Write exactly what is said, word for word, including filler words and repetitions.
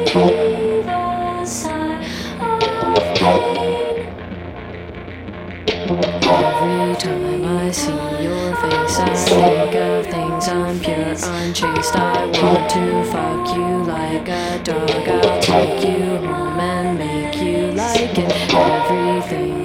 breathe a sigh of pain. Every time I see your face, I think of things unpure, unchaste. I want to fuck you like a dog. I'll take you home and make you like it. Everything